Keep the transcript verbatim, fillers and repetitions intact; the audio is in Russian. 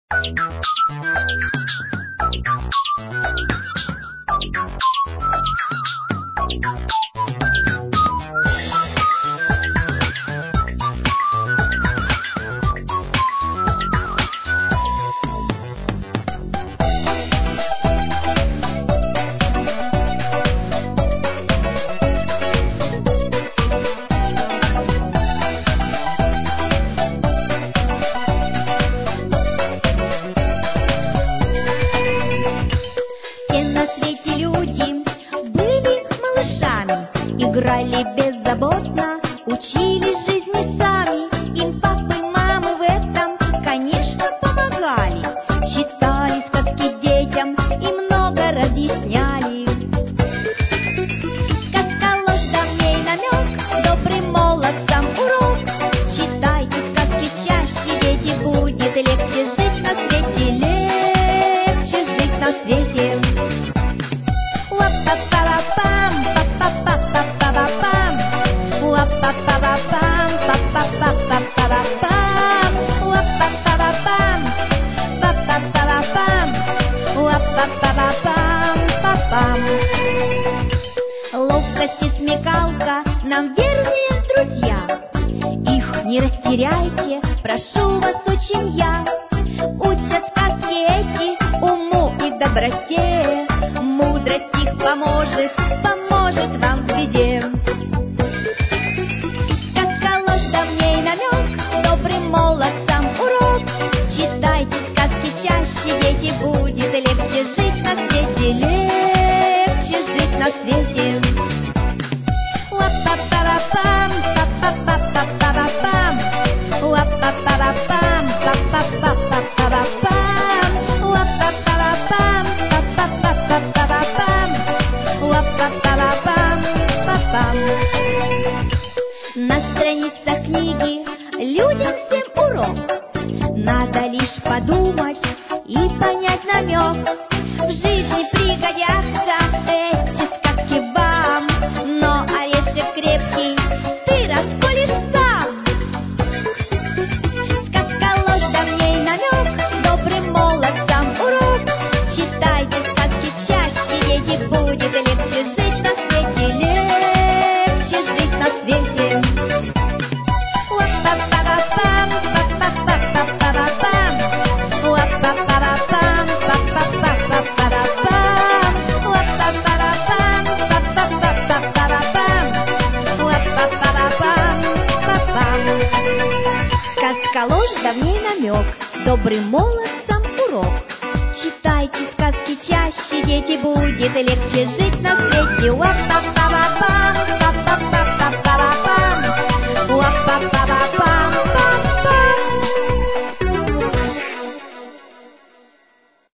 Играли беззаботно, учились жизни сами. Им папы, мамы в этом, конечно, помогали. Читали сказки детям и много разъясняли. Сказка ложь, давней намек, добрый молодцам урок. Читайте сказки чаще, дети, будет легче жить на свете, легче жить на свете. Ловкость и смекалка нам верные друзья. Их не растеряйте, прошу вас, очень я. Учат сказки эти уму и доброте. Мудрость их поможет, поможет вам в беде. Сказка ложь, давней намек, добрым молодцам урок. Читайте сказки чаще, дети, будет легче жить на свете, легче жить на свете. На страницах книги людям всем урок. Надо лишь подумать и понять намек. В жизни пригодятся эти сказки вам, но орешек крепкий ты расколешь сам. Сказка ложь, давней намек, добрым молодцам урок. Читайте сказки чаще, дети, будет легче жить на свете, легче жить на свете. Сказка ложь, давней намек, добрым молодцам урок. Читайте сказки чаще, дети, будет легче жить на свете.